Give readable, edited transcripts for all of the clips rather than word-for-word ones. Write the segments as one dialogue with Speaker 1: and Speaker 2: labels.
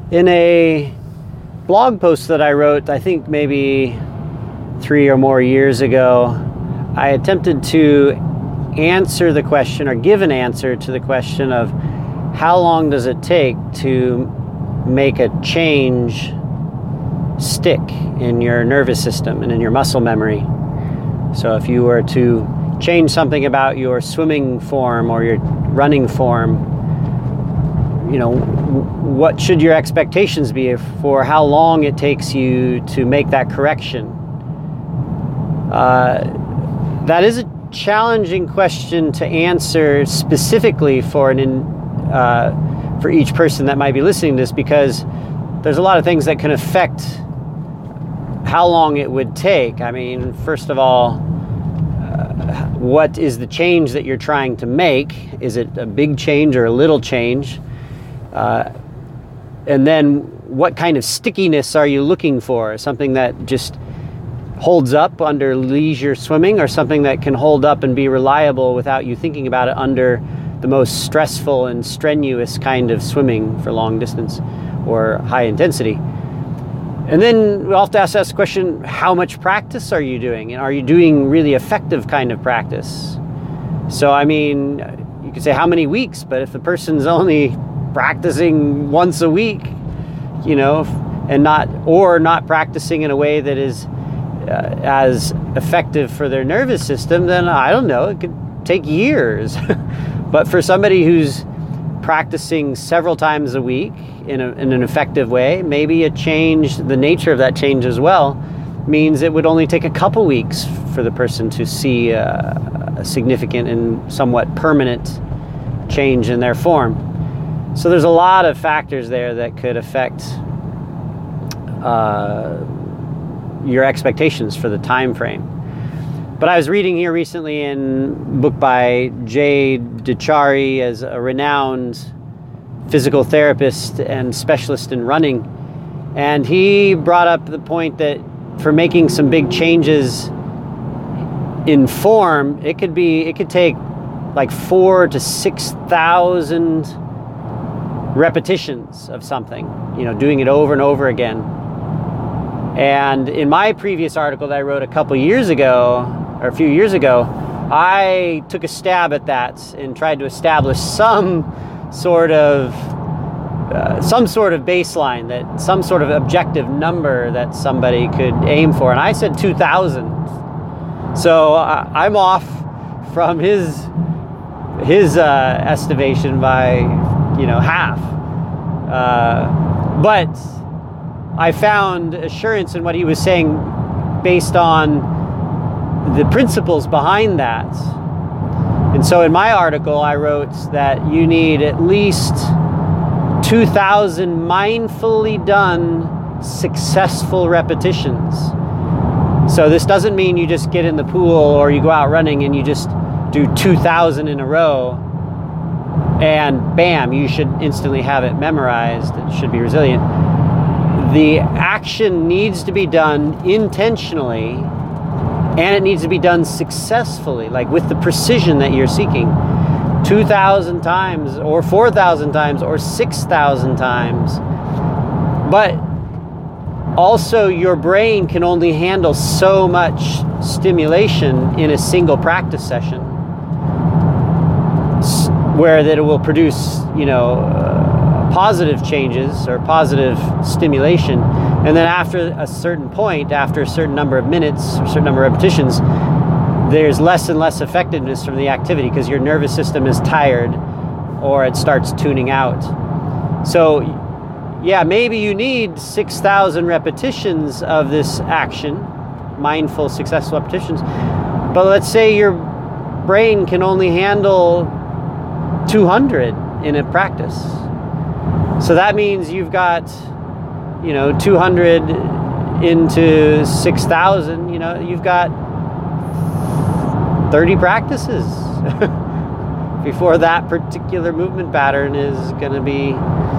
Speaker 1: In a blog post that I wrote, I think maybe 3 or more years ago, I attempted to answer the question or give an answer to the question of how long does it take to make a change stick in your nervous system and in your muscle memory. So if you were to change something about your swimming form or your running form, what should your expectations be for how long it takes you to make that correction? That is a challenging question to answer specifically for each person that might be listening to this, because there's a lot of things that can affect how long it would take. I mean, first of all, what is the change that you're trying to make? Is it a big change or a little change? And then what kind of stickiness are you looking for? Something that just holds up under leisure swimming, or something that can hold up and be reliable without you thinking about it under the most stressful and strenuous kind of swimming for long distance or high intensity? And then we'll have to ask the question, how much practice are you doing? And are you doing really effective kind of practice? So, I mean, you could say how many weeks, but if the person's only practicing once a week, and not practicing in a way that is as effective for their nervous system, then I don't know, it could take years. But for somebody who's practicing several times a week in an effective way, maybe the nature of that change as well, means it would only take a couple weeks for the person to see a significant and somewhat permanent change in their form. So there's a lot of factors there that could affect your expectations for the time frame. But I was reading here recently in a book by Jay Dechary, as a renowned physical therapist and specialist in running, and he brought up the point that for making some big changes in form, it could take like 4,000 to 6,000 repetitions of something, doing it over and over again. And in my previous article that I wrote a few years ago, I took a stab at that and tried to establish some sort of baseline, that some sort of objective number that somebody could aim for. And I said 2,000. So I'm off from his estimation by half. But I found assurance in what he was saying based on the principles behind that. And so in my article, I wrote that you need at least 2,000 mindfully done successful repetitions. So this doesn't mean you just get in the pool or you go out running and you just do 2,000 in a row and bam, you should instantly have it memorized. It should be resilient. The action needs to be done intentionally, and it needs to be done successfully, like with the precision that you're seeking. 2,000 times or 4,000 times or 6,000 times. But also your brain can only handle so much stimulation in a single practice session, where that it will produce, positive changes or positive stimulation. And then after a certain point, after a certain number of minutes, or a certain number of repetitions, there's less and less effectiveness from the activity because your nervous system is tired or it starts tuning out. So yeah, maybe you need 6,000 repetitions of this action, mindful, successful repetitions. But let's say your brain can only handle 200 in a practice. So that means you've got, 200 into 6,000, you've got 30 practices before that particular movement pattern is going to be,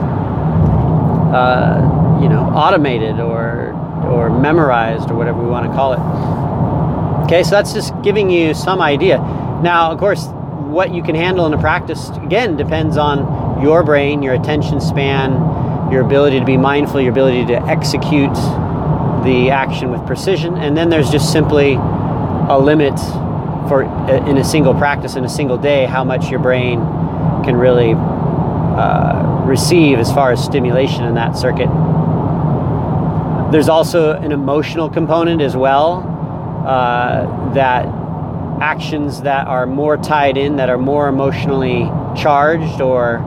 Speaker 1: automated or memorized or whatever we want to call it. Okay, so that's just giving you some idea. Now, of course, what you can handle in a practice, again, depends on your brain, your attention span, your ability to be mindful, your ability to execute the action with precision. And then there's just simply a limit for, in a single practice, in a single day, how much your brain can really receive as far as stimulation in that circuit. There's also an emotional component as well, that actions that are more tied in, that are more emotionally charged or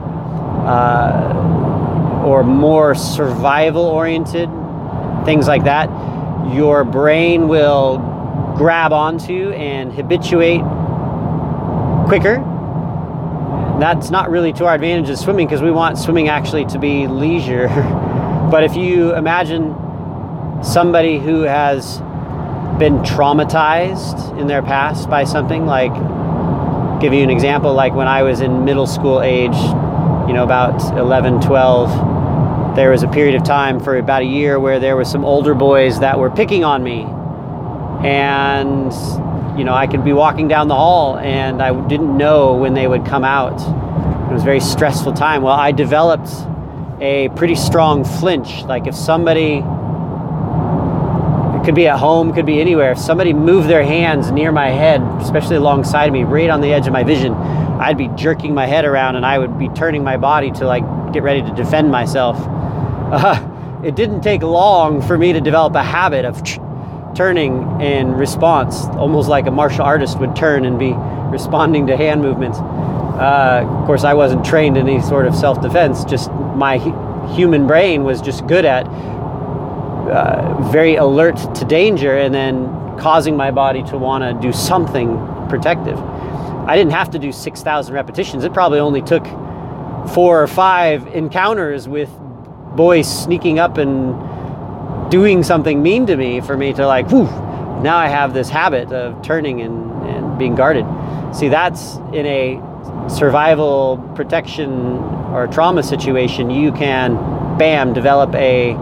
Speaker 1: more survival oriented, things like that, your brain will grab onto and habituate quicker. That's not really to our advantage as swimming, because we want swimming actually to be leisure. But if you imagine somebody who has been traumatized in their past by something, like, give you an example, like when I was in middle school age, about 11, 12, there was a period of time for about a year where there were some older boys that were picking on me. And, I could be walking down the hall and I didn't know when they would come out. It was a very stressful time. Well, I developed a pretty strong flinch. Like if somebody, it could be at home, could be anywhere, if somebody moved their hands near my head, especially alongside of me, right on the edge of my vision, I'd be jerking my head around and I would be turning my body to get ready to defend myself. It didn't take long for me to develop a habit of turning in response, almost like a martial artist would turn and be responding to hand movements. Of course, I wasn't trained in any sort of self-defense, just my human brain was just good at very alert to danger and then causing my body to want to do something protective. I didn't have to do 6,000 repetitions. It probably only took 4 or 5 encounters with boys sneaking up and doing something mean to me for me to now I have this habit of turning and being guarded. See, that's in a survival, protection, or trauma situation. You can, develop a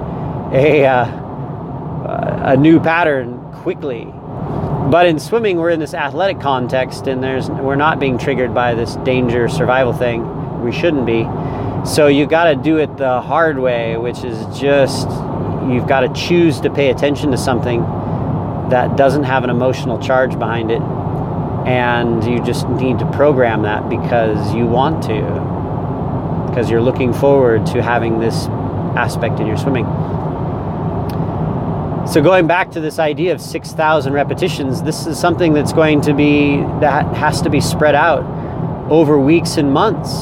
Speaker 1: new pattern quickly. But in swimming, we're in this athletic context, and we're not being triggered by this danger survival thing. We shouldn't be. So you got to do it the hard way, which is just, you've got to choose to pay attention to something that doesn't have an emotional charge behind it. And you just need to program that because you want to, because you're looking forward to having this aspect in your swimming. So going back to this idea of 6,000 repetitions, this is something that has to be spread out over weeks and months.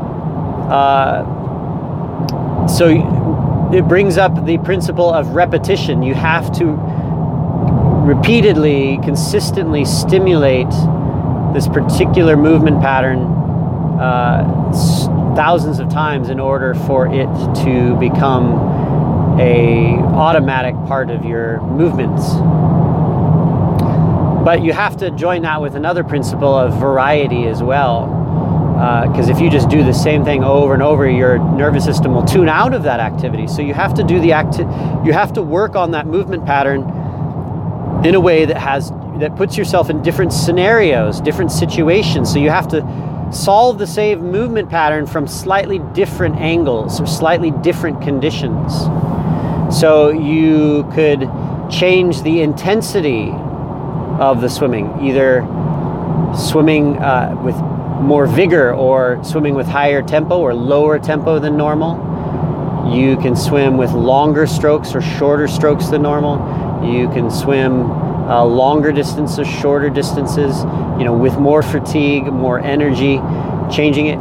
Speaker 1: So it brings up the principle of repetition. You have to repeatedly, consistently stimulate this particular movement pattern thousands of times in order for it to become a automatic part of your movements. But you have to join that with another principle of variety as well, because if you just do the same thing over and over, your nervous system will tune out of that activity. So you have to do you have to work on that movement pattern in a way that puts yourself in different scenarios, different situations. So you have to solve the same movement pattern from slightly different angles or slightly different conditions. So you could change the intensity of the swimming, either swimming with more vigor or swimming with higher tempo or lower tempo than normal. You can swim with longer strokes or shorter strokes than normal. You can swim longer distances, shorter distances, with more fatigue, more energy, changing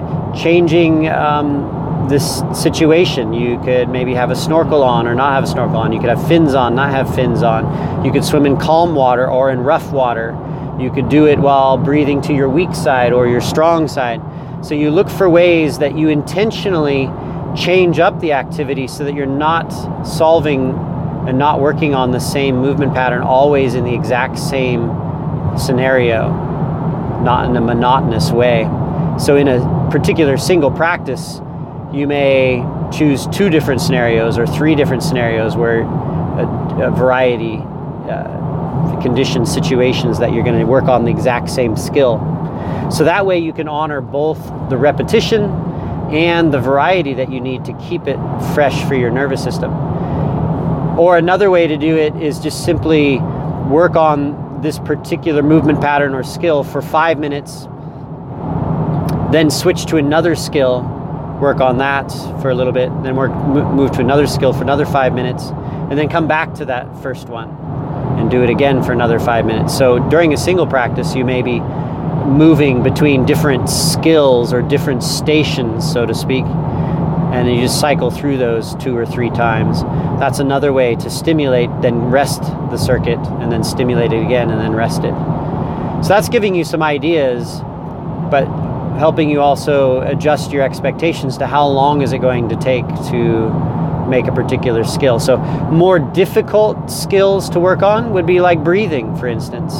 Speaker 1: this situation. You could maybe have a snorkel on or not have a snorkel on. You could have fins on, not have fins on. You could swim in calm water or in rough water. You could do it while breathing to your weak side or your strong side. So you look for ways that you intentionally change up the activity so that you're not solving and not working on the same movement pattern always in the exact same scenario, not in a monotonous way. So in a particular single practice, you may choose 2 different scenarios or 3 different scenarios where a variety conditions, situations that you're going to work on the exact same skill. So that way you can honor both the repetition and the variety that you need to keep it fresh for your nervous system. Or another way to do it is just simply work on this particular movement pattern or skill for 5 minutes, then switch to another skill, work on that for a little bit, then move to another skill for another 5 minutes, and then come back to that first one and do it again for another 5 minutes. So during a single practice, you may be moving between different skills or different stations, so to speak, and you just cycle through those 2 or 3 times. That's another way to stimulate, then rest the circuit, and then stimulate it again, and then rest it. So that's giving you some ideas, but helping you also adjust your expectations to how long is it going to take to make a particular skill. So more difficult skills to work on would be like breathing, for instance.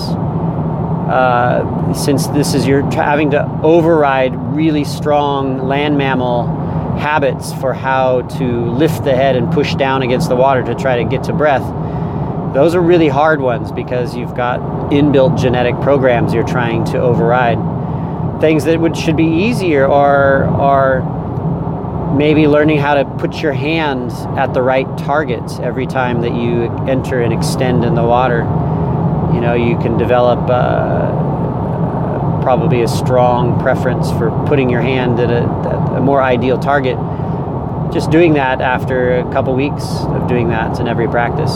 Speaker 1: Since this is you're having to override really strong land mammal habits for how to lift the head and push down against the water to try to get to breath. Those are really hard ones because you've got inbuilt genetic programs you're trying to override. Things that should be easier are maybe learning how to put your hand at the right target every time that you enter and extend in the water. You know, you can develop probably a strong preference for putting your hand at a more ideal target. Just doing that after a couple weeks of doing that in every practice.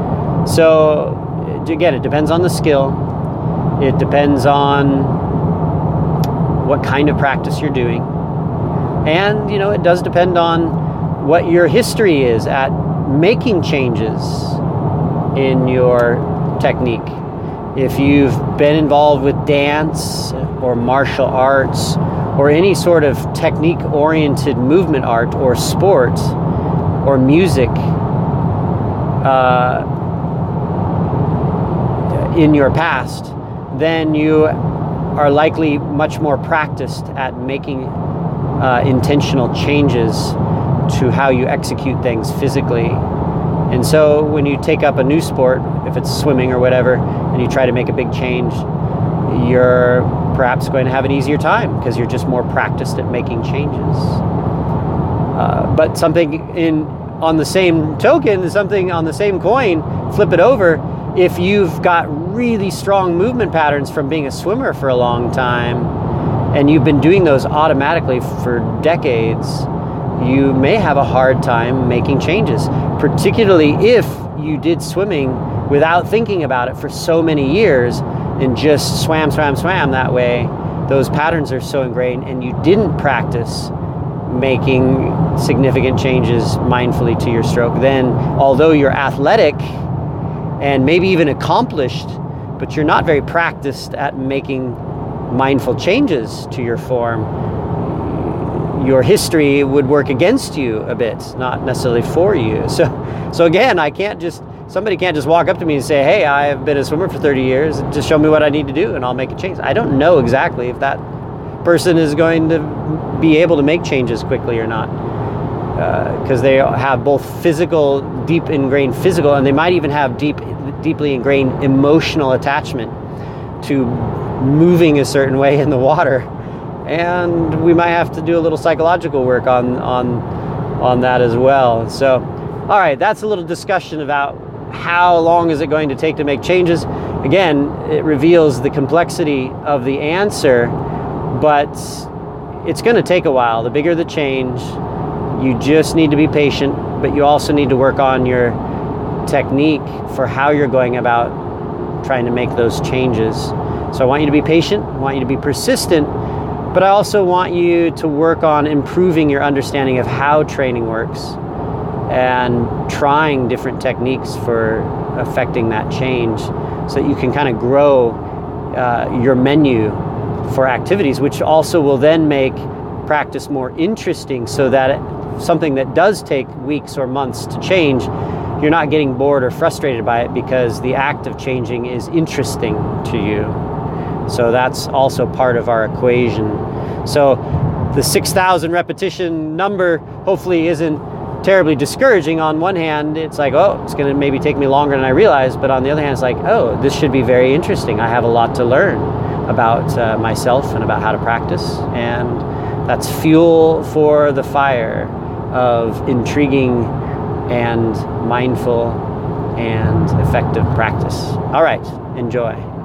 Speaker 1: So again, it depends on the skill. It depends on what kind of practice you're doing. And, you know, it does depend on what your history is at making changes in your technique. If you've been involved with dance or martial arts or any sort of technique-oriented movement art or sport or music in your past, then you are likely much more practiced at making intentional changes to how you execute things physically. And so when you take up a new sport, if it's swimming or whatever, and you try to make a big change, you're perhaps going to have an easier time because you're just more practiced at making changes. But something on the same token, something on the same coin, flip it over. If you've got really strong movement patterns from being a swimmer for a long time, and you've been doing those automatically for decades, you may have a hard time making changes, particularly if you did swimming without thinking about it for so many years and just swam that way. Those patterns are so ingrained, and you didn't practice making significant changes mindfully to your stroke. Then, although you're athletic and maybe even accomplished, but you're not very practiced at making mindful changes to your form, your history would work against you a bit, not necessarily for you. So again, somebody can't just walk up to me and say, hey, I have been a swimmer for 30 years, just show me what I need to do and I'll make a change. I don't know exactly if that person is going to be able to make changes quickly or not, because they have both deep ingrained physical, and they might even have deeply ingrained emotional attachment to moving a certain way in the water. And we might have to do a little psychological work on that as well. So, all right, that's a little discussion about how long is it going to take to make changes. Again, it reveals the complexity of the answer, but it's going to take a while. The bigger the change, you just need to be patient, but you also need to work on your technique for how you're going about trying to make those changes. So I want you to be patient, I want you to be persistent, but I also want you to work on improving your understanding of how training works and trying different techniques for affecting that change so that you can kind of grow your menu for activities, which also will then make practice more interesting, so that something that does take weeks or months to change, you're not getting bored or frustrated by it because the act of changing is interesting to you. So that's also part of our equation. So the 6,000 repetition number hopefully isn't terribly discouraging. On one hand, it's like, oh, it's going to maybe take me longer than I realized. But on the other hand, it's like, oh, this should be very interesting. I have a lot to learn about myself and about how to practice. And That's fuel for the fire of intriguing and mindful and effective practice. All right, enjoy.